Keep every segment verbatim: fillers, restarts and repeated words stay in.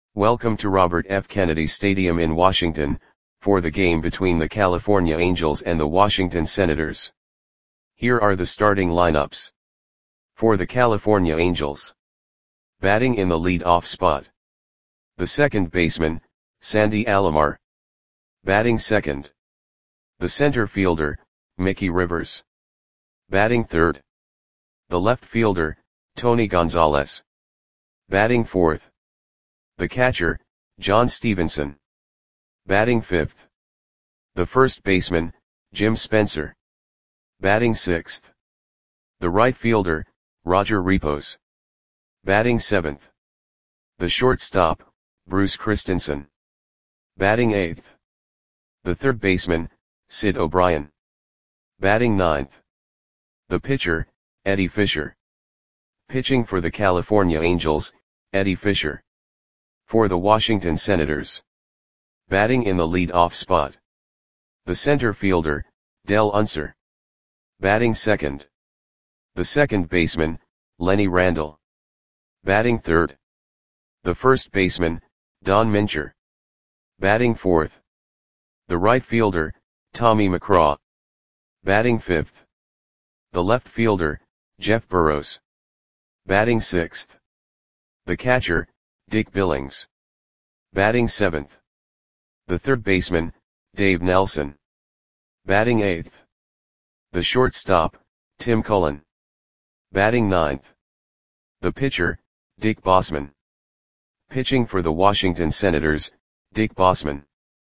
Welcome to Robert F. Kennedy Stadium in Washington, for the game between the California Angels and the Washington Senators. Here are the starting lineups. For the California Angels. Batting in the lead-off spot. The second baseman, Sandy Alomar. Batting second. The center fielder, Mickey Rivers. Batting third. The left fielder, Tony Gonzalez. Batting fourth. The catcher, John Stevenson. Batting fifth. The first baseman, Jim Spencer. Batting sixth. The right fielder, Roger Repos. Batting seventh. The shortstop, Bruce Christensen. Batting eighth. The third baseman, Sid O'Brien. Batting ninth. The pitcher, Eddie Fisher. Pitching for the California Angels, Eddie Fisher. For the Washington Senators. Batting in the lead-off spot. The center fielder, Del Unser. Batting second. The second baseman, Lenny Randle. Batting third. The first baseman, Don Mincher. Batting fourth. The right fielder, Tommy McCraw. Batting fifth. The left fielder, Jeff Burrows. Batting sixth. The catcher, Dick Billings. Batting seventh. The third baseman, Dave Nelson. Batting eighth. The shortstop, Tim Cullen. Batting ninth. The pitcher, Dick Bosman. Pitching for the Washington Senators, Dick Bosman.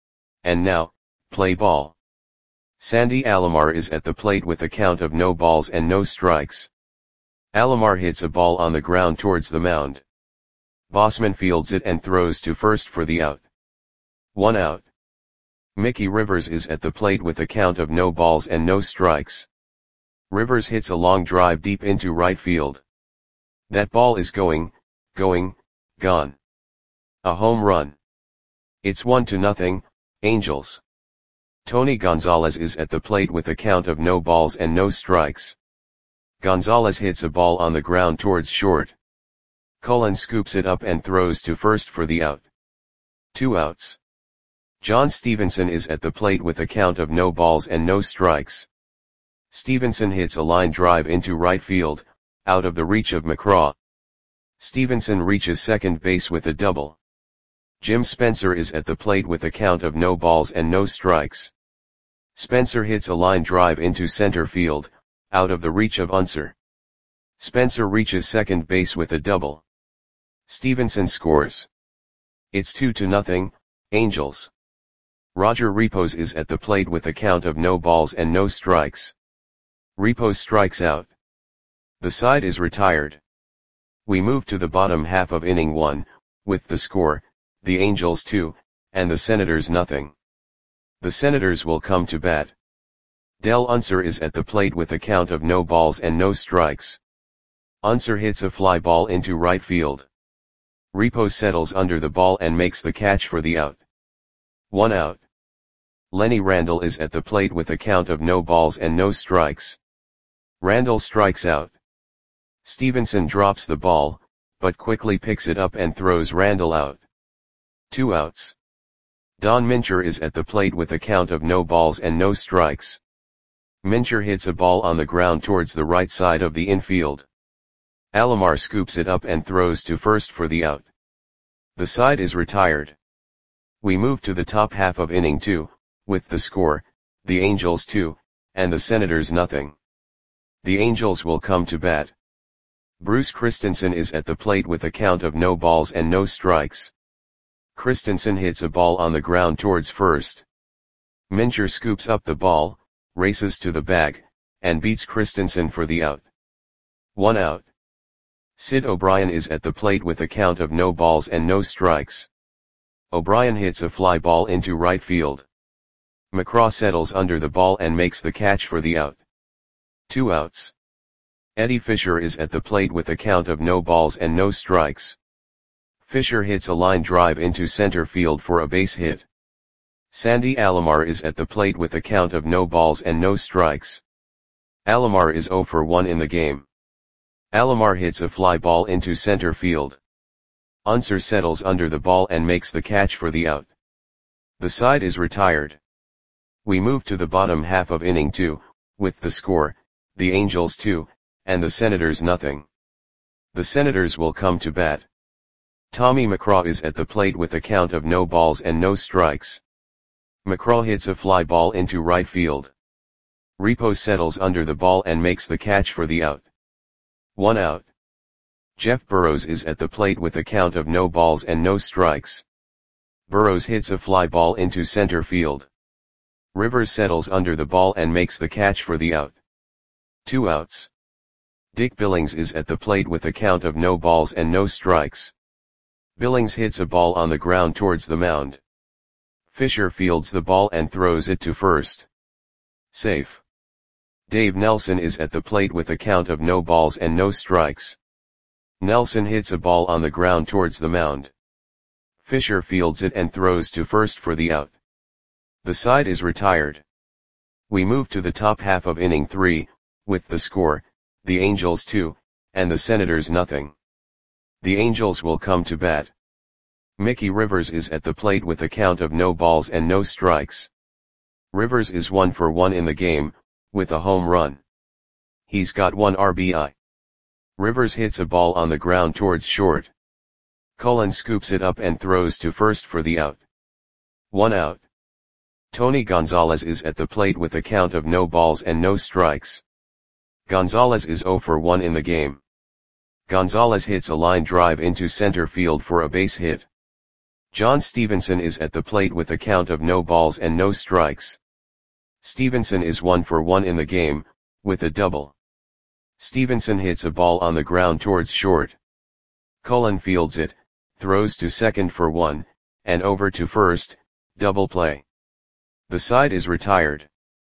And now, play ball. Sandy Alomar is at the plate with a count of no balls and no strikes. Alomar hits a ball on the ground towards the mound. Bosman fields it and throws to first for the out. One out. Mickey Rivers is at the plate with a count of no balls and no strikes. Rivers hits a long drive deep into right field. That ball is going, going, gone. A home run. It's one to nothing, Angels. Tony Gonzalez is at the plate with a count of no balls and no strikes. Gonzalez hits a ball on the ground towards short. Cullen scoops it up and throws to first for the out. Two outs. John Stevenson is at the plate with a count of no balls and no strikes. Stevenson hits a line drive into right field, out of the reach of McCraw. Stevenson reaches second base with a double. Jim Spencer is at the plate with a count of no balls and no strikes. Spencer hits a line drive into center field, out of the reach of Unser. Spencer reaches second base with a double. Stevenson scores. It's two to nothing, Angels. Roger Repos is at the plate with a count of no balls and no strikes. Repos strikes out. The side is retired. We move to the bottom half of inning one, with the score, the Angels two, and the Senators nothing. The Senators will come to bat. Del Unser is at the plate with a count of no balls and no strikes. Unser hits a fly ball into right field. Repos settles under the ball and makes the catch for the out. One out. Lenny Randle is at the plate with a count of no balls and no strikes. Randle strikes out. Stevenson drops the ball, but quickly picks it up and throws Randle out. Two outs. Don Mincher is at the plate with a count of no balls and no strikes. Mincher hits a ball on the ground towards the right side of the infield. Alomar scoops it up and throws to first for the out. The side is retired. We move to the top half of inning two, with the score, the Angels two, and the Senators nothing. The Angels will come to bat. Bruce Christensen is at the plate with a count of no balls and no strikes. Christensen hits a ball on the ground towards first. Mincher scoops up the ball, races to the bag, and beats Christensen for the out. One out. Sid O'Brien is at the plate with a count of no balls and no strikes. O'Brien hits a fly ball into right field. McCraw settles under the ball and makes the catch for the out. Two outs. Eddie Fisher is at the plate with a count of no balls and no strikes. Fisher hits a line drive into center field for a base hit. Sandy Alomar is at the plate with a count of no balls and no strikes. Alomar is zero for one in the game. Alomar hits a fly ball into center field. Unser settles under the ball and makes the catch for the out. The side is retired. We move to the bottom half of inning two, with the score, the Angels two, and the Senators nothing. The Senators will come to bat. Tommy McCraw is at the plate with a count of no balls and no strikes. McCraw hits a fly ball into right field. Repos settles under the ball and makes the catch for the out. One out. Jeff Burroughs is at the plate with a count of no balls and no strikes. Burroughs hits a fly ball into center field. Rivers settles under the ball and makes the catch for the out. Two outs. Dick Billings is at the plate with a count of no balls and no strikes. Billings hits a ball on the ground towards the mound. Fisher fields the ball and throws it to first. Safe. Dave Nelson is at the plate with a count of no balls and no strikes. Nelson hits a ball on the ground towards the mound. Fisher fields it and throws to first for the out. The side is retired. We move to the top half of inning three, with the score, the Angels two, and the Senators nothing. The Angels will come to bat. Mickey Rivers is at the plate with a count of no balls and no strikes. Rivers is one for one in the game, with a home run. He's got one R B I. Rivers hits a ball on the ground towards short. Cullen scoops it up and throws to first for the out. One out. Tony Gonzalez is at the plate with a count of no balls and no strikes. Gonzalez is zero for one in the game. Gonzalez hits a line drive into center field for a base hit. John Stevenson is at the plate with a count of no balls and no strikes. Stevenson is one for one in the game, with a double. Stevenson hits a ball on the ground towards short. Cullen fields it, throws to second for one, and over to first, double play. The side is retired.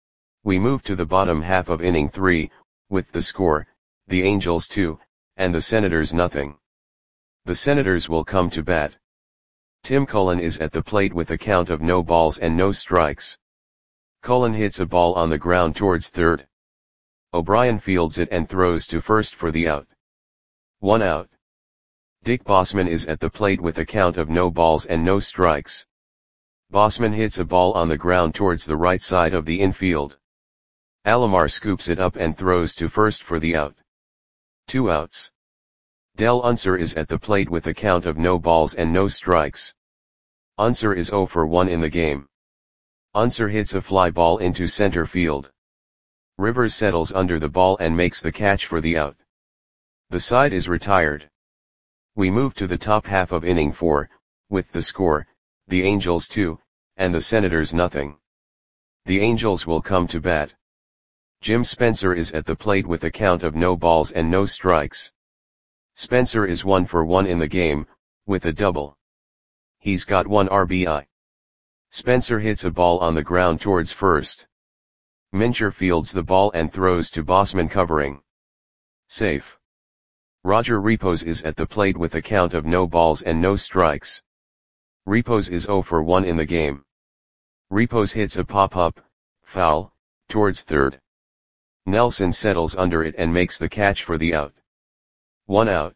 We move to the bottom half of inning three, with the score, the Angels two, and the Senators nothing. The Senators will come to bat. Tim Cullen is at the plate with a count of no balls and no strikes. Cullen hits a ball on the ground towards third. O'Brien fields it and throws to first for the out. One out. Dick Bossman is at the plate with a count of no balls and no strikes. Bossman hits a ball on the ground towards the right side of the infield. Alomar scoops it up and throws to first for the out. Two outs. Del Unser is at the plate with a count of no balls and no strikes. Unser is zero for one in the game. Unser hits a fly ball into center field. Rivers settles under the ball and makes the catch for the out. The side is retired. We move to the top half of inning four, with the score, the Angels two, and the Senators nothing. The Angels will come to bat. Jim Spencer is at the plate with a count of no balls and no strikes. Spencer is one for one in the game, with a double. He's got one R B I. Spencer hits a ball on the ground towards first. Mincher fields the ball and throws to Bossman covering. Safe. Roger Repos is at the plate with a count of no balls and no strikes. Repos is zero for one in the game. Repos hits a pop-up, foul, towards third. Nelson settles under it and makes the catch for the out. One out.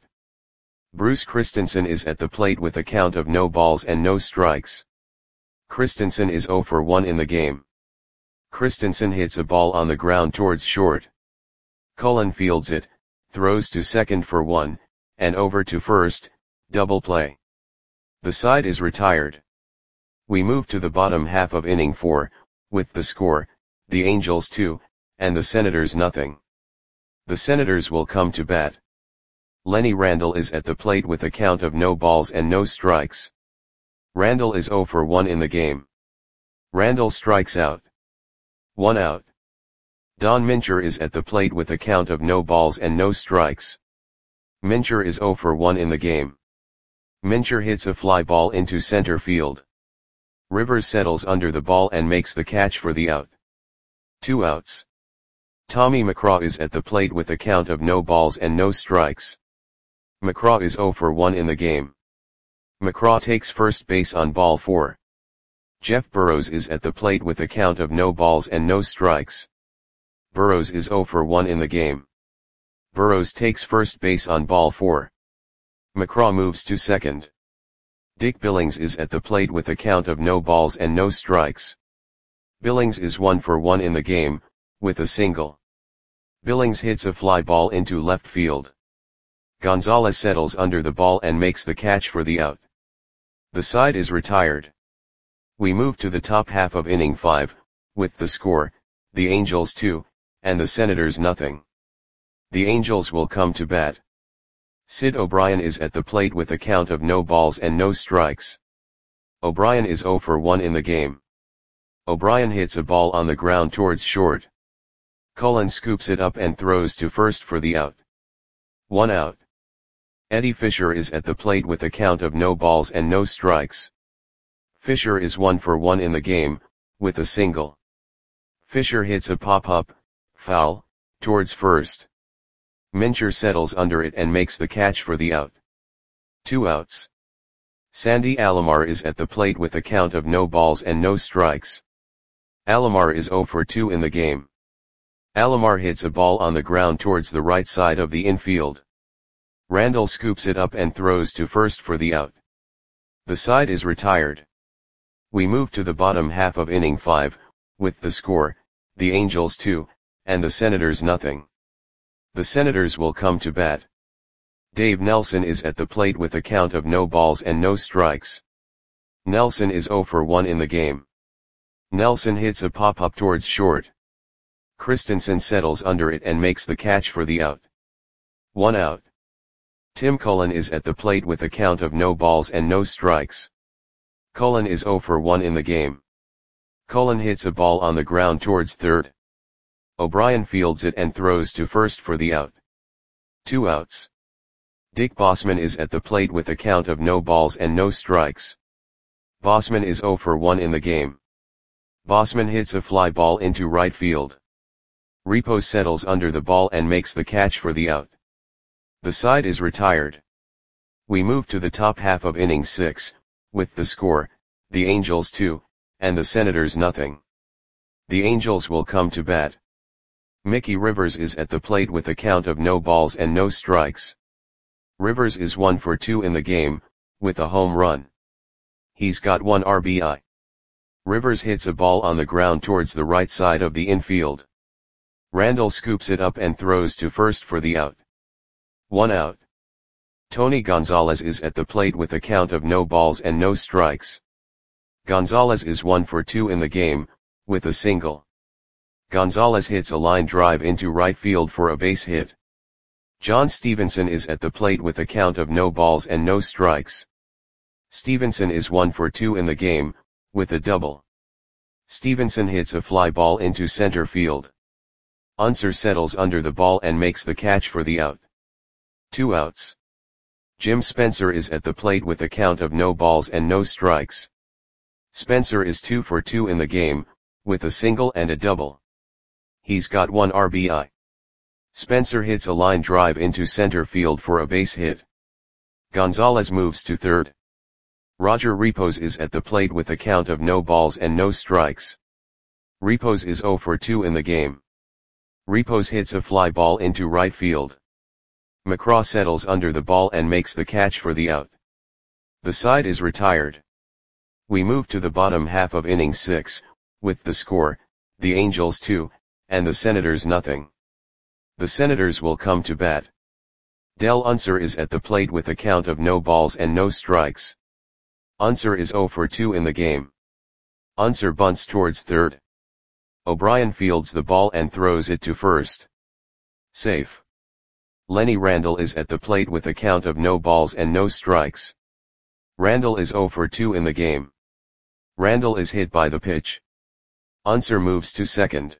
Bruce Christensen is at the plate with a count of no balls and no strikes. Christensen is zero for one in the game. Christensen hits a ball on the ground towards short. Cullen fields it, throws to second for one, and over to first, double play. The side is retired. We move to the bottom half of inning four, with the score, the Angels two, and the Senators nothing. The Senators will come to bat. Lenny Randle is at the plate with a count of no balls and no strikes. Randle is zero for one in the game. Randle strikes out. One out. Don Mincher is at the plate with a count of no balls and no strikes. Mincher is zero for one in the game. Mincher hits a fly ball into center field. Rivers settles under the ball and makes the catch for the out. Two outs. Tommy McCraw is at the plate with a count of no balls and no strikes. McCraw is zero for one in the game. McCraw takes first base on ball four. Jeff Burroughs is at the plate with a count of no balls and no strikes. Burroughs is zero for one in the game. Burroughs takes first base on ball four. McCraw moves to second. Dick Billings is at the plate with a count of no balls and no strikes. Billings is one for one in the game, with a single. Billings hits a fly ball into left field. Gonzalez settles under the ball and makes the catch for the out. The side is retired. We move to the top half of inning five, with the score, the Angels two, and the Senators nothing. The Angels will come to bat. Sid O'Brien is at the plate with a count of no balls and no strikes. O'Brien is zero for one in the game. O'Brien hits a ball on the ground towards short. Cullen scoops it up and throws to first for the out. One out. Eddie Fisher is at the plate with a count of no balls and no strikes. Fisher is one for one in the game, with a single. Fisher hits a pop-up, foul, towards first. Mincher settles under it and makes the catch for the out. Two outs. Sandy Alomar is at the plate with a count of no balls and no strikes. Alomar is zero for two in the game. Alomar hits a ball on the ground towards the right side of the infield. Randall scoops it up and throws to first for the out. The side is retired. We move to the bottom half of inning five, with the score, the Angels two, and the Senators nothing. The Senators will come to bat. Dave Nelson is at the plate with a count of no balls and no strikes. Nelson is zero for one in the game. Nelson hits a pop-up towards short. Christensen settles under it and makes the catch for the out. One out. Tim Cullen is at the plate with a count of no balls and no strikes. Cullen is zero for one in the game. Cullen hits a ball on the ground towards third. O'Brien fields it and throws to first for the out. Two outs. Dick Bossman is at the plate with a count of no balls and no strikes. Bossman is zero for one in the game. Bossman hits a fly ball into right field. Repos settles under the ball and makes the catch for the out. The side is retired. We move to the top half of inning six, with the score, the Angels two, and the Senators nothing. The Angels will come to bat. Mickey Rivers is at the plate with a count of no balls and no strikes. Rivers is one for two in the game, with a home run. He's got one R B I. Rivers hits a ball on the ground towards the right side of the infield. Randall scoops it up and throws to first for the out. One out. Tony Gonzalez is at the plate with a count of no balls and no strikes. Gonzalez is one for two in the game, with a single. Gonzalez hits a line drive into right field for a base hit. John Stevenson is at the plate with a count of no balls and no strikes. Stevenson is one for two in the game, with a double. Stevenson hits a fly ball into center field. Unser settles under the ball and makes the catch for the out. Two outs. Jim Spencer is at the plate with a count of no balls and no strikes. Spencer is two for two in the game, with a single and a double. He's got one R B I. Spencer hits a line drive into center field for a base hit. Gonzalez moves to third. Roger Repos is at the plate with a count of no balls and no strikes. Repos is zero for two in the game. Repos hits a fly ball into right field. McCraw settles under the ball and makes the catch for the out. The side is retired. We move to the bottom half of inning six, with the score, the Angels two, and the Senators nothing. The Senators will come to bat. Del Unser is at the plate with a count of no balls and no strikes. Unser is zero for two in the game. Unser bunts towards third. O'Brien fields the ball and throws it to first. Safe. Lenny Randall is at the plate with a count of no balls and no strikes. Randall is zero for two in the game. Randall is hit by the pitch. Unser moves to second.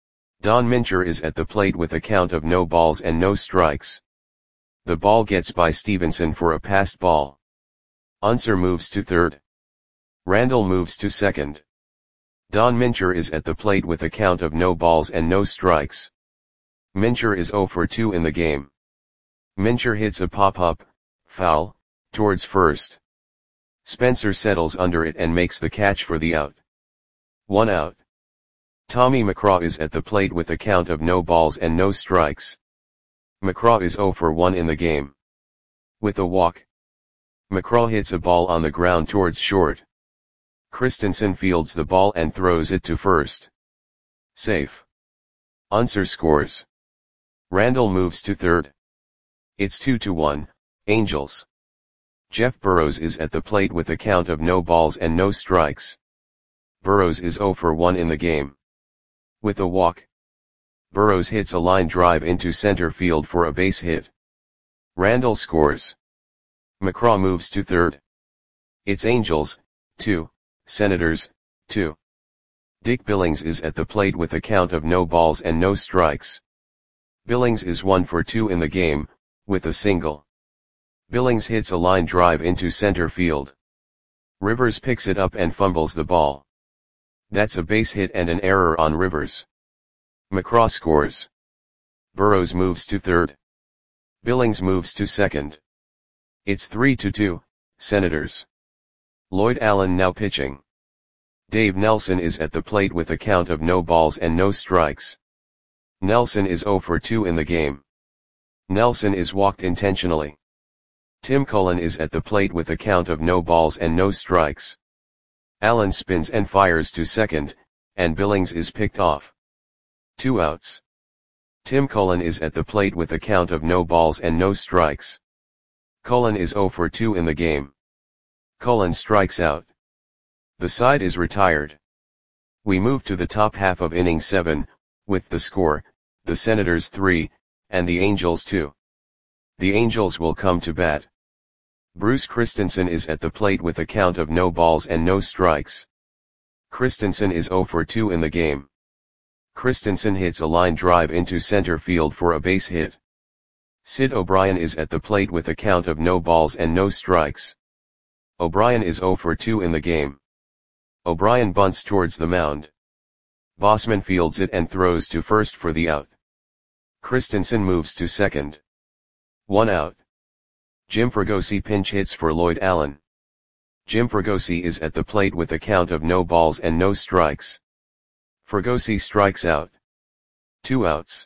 Don Mincher is at the plate with a count of no balls and no strikes. The ball gets by Stevenson for a passed ball. Unser moves to third. Randall moves to second. Don Mincher is at the plate with a count of no balls and no strikes. Mincher is zero for two in the game. Mincher hits a pop-up, foul, towards first. Spencer settles under it and makes the catch for the out. One out. Tommy McCraw is at the plate with a count of no balls and no strikes. McCraw is zero for one in the game. With a walk, McCraw hits a ball on the ground towards short. Christensen fields the ball and throws it to first. Safe. Unser scores. Randall moves to third. It's two to one, Angels. Jeff Burrows is at the plate with a count of no balls and no strikes. Burrows is zero for one in the game. With a walk, Burrows hits a line drive into center field for a base hit. Randall scores. McCraw moves to third. It's Angels, two, Senators, two. Dick Billings is at the plate with a count of no balls and no strikes. Billings is one for two in the game, with a single. Billings hits a line drive into center field. Rivers picks it up and fumbles the ball. That's a base hit and an error on Rivers. McCraw scores. Burrows moves to third. Billings moves to second. It's three to two, Senators. Lloyd Allen now pitching. Dave Nelson is at the plate with a count of no balls and no strikes. Nelson is zero for two in the game. Nelson is walked intentionally. Tim Cullen is at the plate with a count of no balls and no strikes. Allen spins and fires to second, and Billings is picked off. Two outs. Tim Cullen is at the plate with a count of no balls and no strikes. Cullen is zero for two in the game. Cullen strikes out. The side is retired. We move to the top half of inning seven, with the score, the Senators three, and the Angels two. The Angels will come to bat. Bruce Christensen is at the plate with a count of no balls and no strikes. Christensen is zero for two in the game. Christensen hits a line drive into center field for a base hit. Sid O'Brien is at the plate with a count of no balls and no strikes. O'Brien is zero for two in the game. O'Brien bunts towards the mound. Bossman fields it and throws to first for the out. Christensen moves to second. One out. Jim Fregosi pinch hits for Lloyd Allen. Jim Fregosi is at the plate with a count of no balls and no strikes. Fregosi strikes out. Two outs.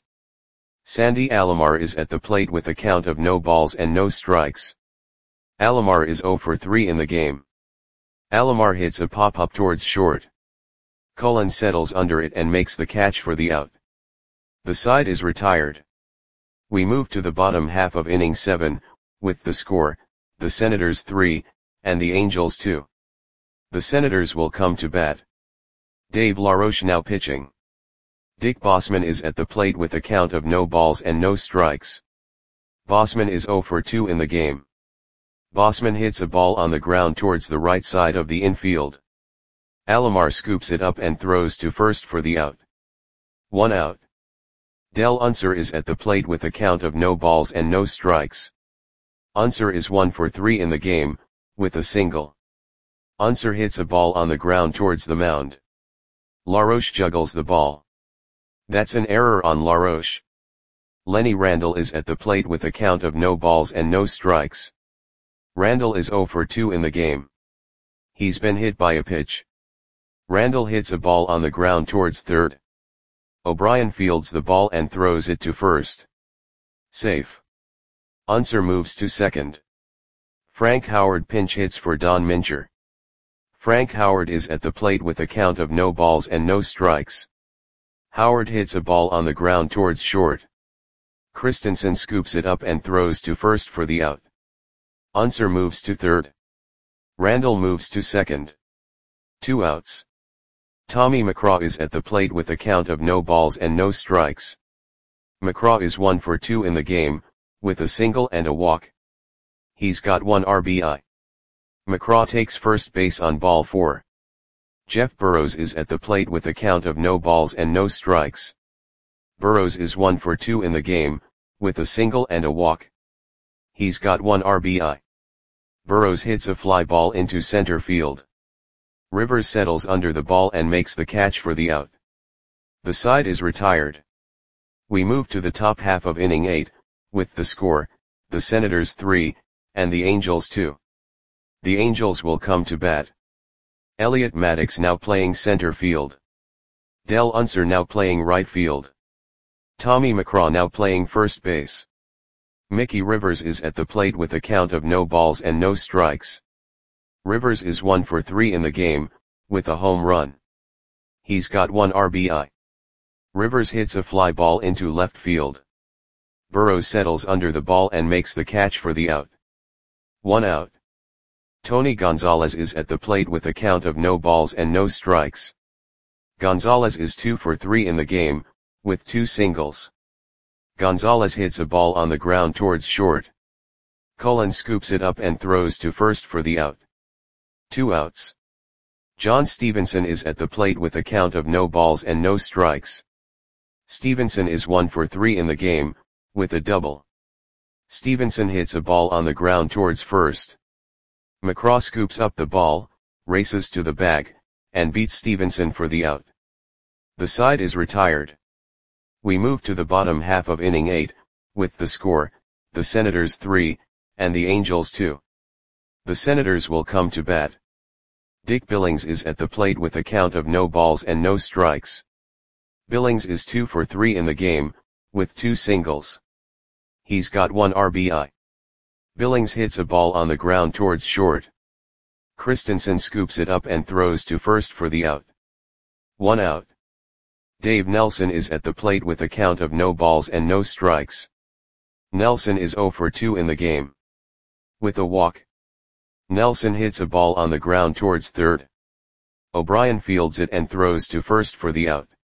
Sandy Alomar is at the plate with a count of no balls and no strikes. Alomar is zero for three in the game. Alomar hits a pop-up towards short. Cullen settles under it and makes the catch for the out. The side is retired. We move to the bottom half of inning seven, with the score, the Senators three, and the Angels two. The Senators will come to bat. Dave LaRoche now pitching. Dick Bossman is at the plate with a count of no balls and no strikes. Bossman is zero for two in the game. Bossman hits a ball on the ground towards the right side of the infield. Alomar scoops it up and throws to first for the out. One out. Del Unser is at the plate with a count of no balls and no strikes. Unser is one for three in the game, with a single. Unser hits a ball on the ground towards the mound. LaRoche juggles the ball. That's an error on LaRoche. Lenny Randall is at the plate with a count of no balls and no strikes. Randall is zero for two in the game. He's been hit by a pitch. Randall hits a ball on the ground towards third. O'Brien fields the ball and throws it to first. Safe. Unser moves to second. Frank Howard pinch hits for Don Mincher. Frank Howard is at the plate with a count of no balls and no strikes. Howard hits a ball on the ground towards short. Christensen scoops it up and throws to first for the out. Unser moves to third. Randall moves to second. Two outs. Tommy McCraw is at the plate with a count of no balls and no strikes. McCraw is one for two in the game, with a single and a walk. He's got one R B I. McCraw takes first base on ball four. Jeff Burrows is at the plate with a count of no balls and no strikes. Burrows is one for two in the game, with a single and a walk. He's got one R B I. Burrows hits a fly ball into center field. Rivers settles under the ball and makes the catch for the out. The side is retired. We move to the top half of inning eight, with the score, the Senators three, and the Angels two. The Angels will come to bat. Elliot Maddox now playing center field. Del Unser now playing right field. Tommy McCraw now playing first base. Mickey Rivers is at the plate with a count of no balls and no strikes. Rivers is one for three in the game, with a home run. He's got one R B I. Rivers hits a fly ball into left field. Burrows settles under the ball and makes the catch for the out. One out. Tony Gonzalez is at the plate with a count of no balls and no strikes. Gonzalez is two for three in the game, with two singles. Gonzalez hits a ball on the ground towards short. Cullen scoops it up and throws to first for the out. Two outs. John Stevenson is at the plate with a count of no balls and no strikes. Stevenson is one for three in the game, with a double. Stevenson hits a ball on the ground towards first. McCraw scoops up the ball, races to the bag, and beats Stevenson for the out. The side is retired. We move to the bottom half of inning eight, with the score, the Senators three, and the Angels two. The Senators will come to bat. Dick Billings is at the plate with a count of no balls and no strikes. Billings is two for three in the game, with two singles. He's got one R B I. Billings hits a ball on the ground towards short. Christensen scoops it up and throws to first for the out. One out. Dave Nelson is at the plate with a count of no balls and no strikes. Nelson is zero for two in the game. With a walk. Nelson hits a ball on the ground towards third. O'Brien fields it and throws to first for the out.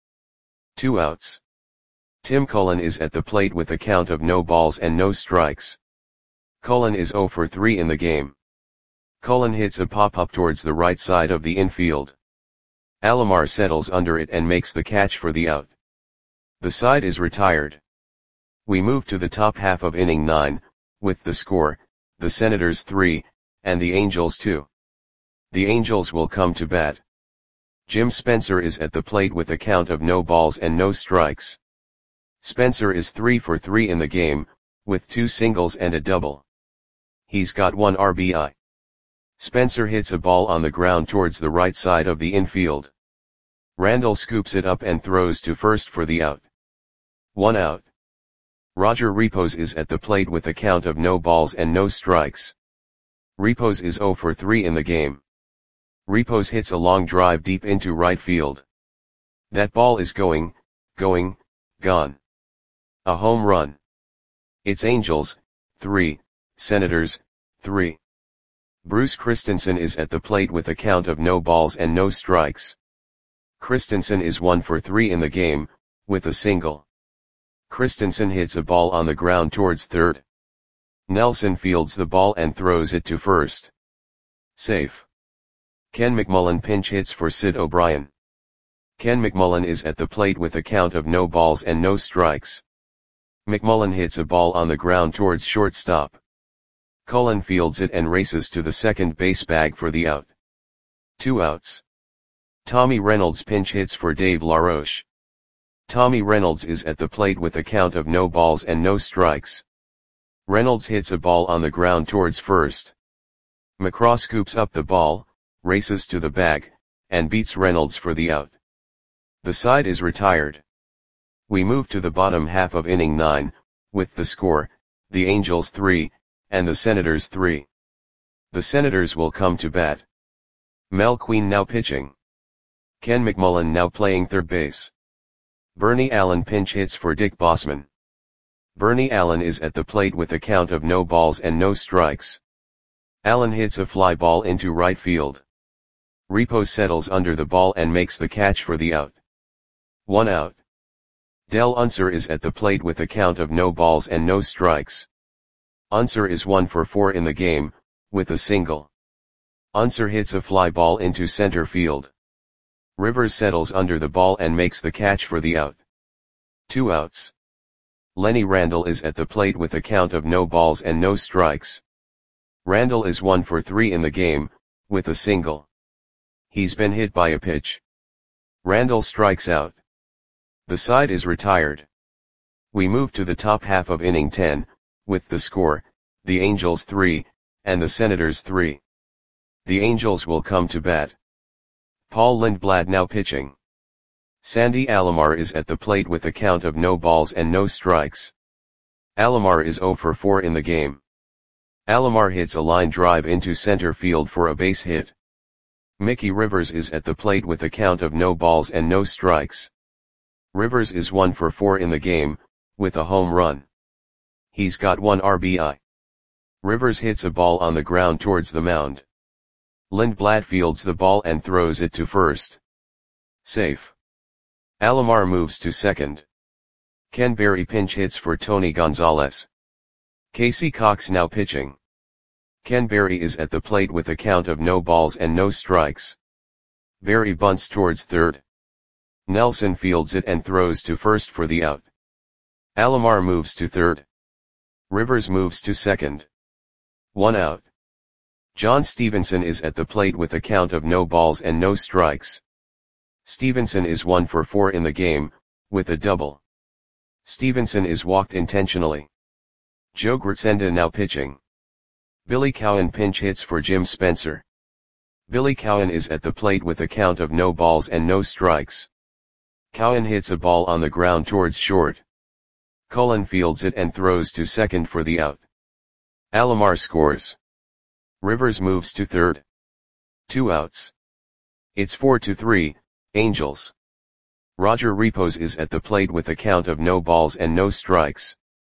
Two outs. Tim Cullen is at the plate with a count of no balls and no strikes. Cullen is zero for three in the game. Cullen hits a pop-up towards the right side of the infield. Alomar settles under it and makes the catch for the out. The side is retired. We move to the top half of inning nine, with the score, the Senators three, and the Angels two. The Angels will come to bat. Jim Spencer is at the plate with a count of no balls and no strikes. Spencer is three for three in the game, with two singles and a double. He's got one R B I. Spencer hits a ball on the ground towards the right side of the infield. Randall scoops it up and throws to first for the out. One out. Roger Repos is at the plate with a count of no balls and no strikes. Repos is zero for three in the game. Repos hits a long drive deep into right field. That ball is going, going, gone. A home run. It's Angels, three, Senators, three. Bruce Christensen is at the plate with a count of no balls and no strikes. Christensen is one for three in the game, with a single. Christensen hits a ball on the ground towards third. Nelson fields the ball and throws it to first. Safe. Ken McMullen pinch hits for Sid O'Brien. Ken McMullen is at the plate with a count of no balls and no strikes. McMullen hits a ball on the ground towards shortstop. Cullen fields it and races to the second base bag for the out. Two outs. Tommy Reynolds pinch hits for Dave LaRoche. Tommy Reynolds is at the plate with a count of no balls and no strikes. Reynolds hits a ball on the ground towards first. McCraw scoops up the ball, races to the bag, and beats Reynolds for the out. The side is retired. We move to the bottom half of inning nine, with the score, the Angels three, and the Senators three. The Senators will come to bat. Mel Queen now pitching. Ken McMullen now playing third base. Bernie Allen pinch hits for Dick Bossman. Bernie Allen is at the plate with a count of no balls and no strikes. Allen hits a fly ball into right field. Repos settles under the ball and makes the catch for the out. One out. Del Unser is at the plate with a count of no balls and no strikes. Unser is one for four in the game, with a single. Unser hits a fly ball into center field. Rivers settles under the ball and makes the catch for the out. Two outs. Lenny Randall is at the plate with a count of no balls and no strikes. Randall is one for three in the game, with a single. He's been hit by a pitch. Randall strikes out. The side is retired. We move to the top half of inning ten, with the score, the Angels three, and the Senators three. The Angels will come to bat. Paul Lindblad now pitching. Sandy Alomar is at the plate with a count of no balls and no strikes. Alomar is zero for four in the game. Alomar hits a line drive into center field for a base hit. Mickey Rivers is at the plate with a count of no balls and no strikes. Rivers is one for four in the game, with a home run. He's got one R B I. Rivers hits a ball on the ground towards the mound. Lindblad fields the ball and throws it to first. Safe. Alomar moves to second. Ken Berry pinch hits for Tony Gonzalez. Casey Cox now pitching. Ken Berry is at the plate with a count of no balls and no strikes. Berry bunts towards third. Nelson fields it and throws to first for the out. Alomar moves to third. Rivers moves to second. One out. John Stevenson is at the plate with a count of no balls and no strikes. Stevenson is one for four in the game, with a double. Stevenson is walked intentionally. Joe Gritsenda now pitching. Billy Cowan pinch hits for Jim Spencer. Billy Cowan is at the plate with a count of no balls and no strikes. Cowan hits a ball on the ground towards short. Cullen fields it and throws to second for the out. Alomar scores. Rivers moves to third. Two outs. It's four to three, Angels. Roger Repos is at the plate with a count of no balls and no strikes.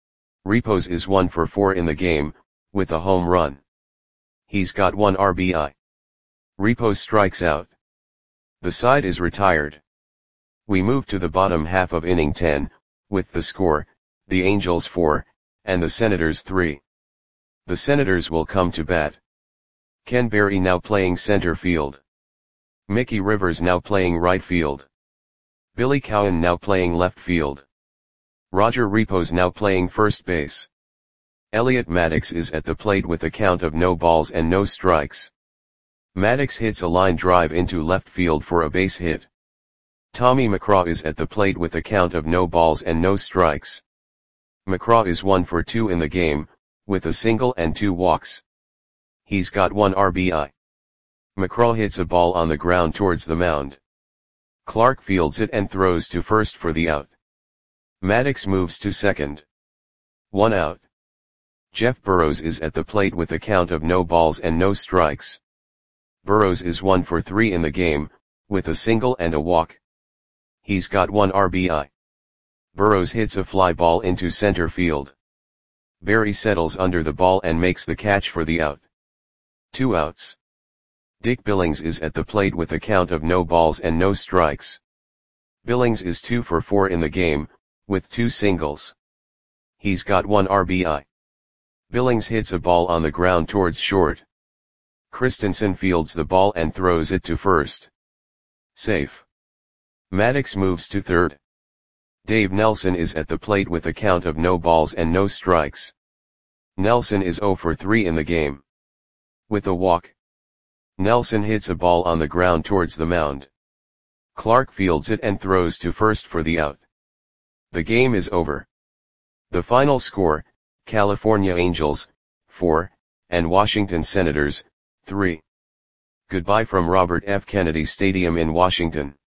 Repos is one for four in the game, with a home run. He's got one R B I. Repos strikes out. The side is retired. We move to the bottom half of inning ten, with the score, the Angels four, and the Senators three. The Senators will come to bat. Ken Berry now playing center field. Mickey Rivers now playing right field. Billy Cowan now playing left field. Roger Repos now playing first base. Elliot Maddox is at the plate with a count of no balls and no strikes. Maddox hits a line drive into left field for a base hit. Tommy McCraw is at the plate with a count of no balls and no strikes. McCraw is one for two in the game, with a single and two walks. He's got one R B I. McCraw hits a ball on the ground towards the mound. Clark fields it and throws to first for the out. Maddox moves to second. One out. Jeff Burrows is at the plate with a count of no balls and no strikes. Burrows is one for three in the game, with a single and a walk. He's got one R B I. Burrows hits a fly ball into center field. Berry settles under the ball and makes the catch for the out. Two outs. Dick Billings is at the plate with a count of no balls and no strikes. Billings is two for four in the game, with two singles. He's got one R B I. Billings hits a ball on the ground towards short. Christensen fields the ball and throws it to first. Safe. Maddox moves to third. Dave Nelson is at the plate with a count of no balls and no strikes. Nelson is zero for three in the game. With a walk. Nelson hits a ball on the ground towards the mound. Clark fields it and throws to first for the out. The game is over. The final score, California Angels, four, and Washington Senators, three. Goodbye from Robert F. Kennedy Stadium in Washington.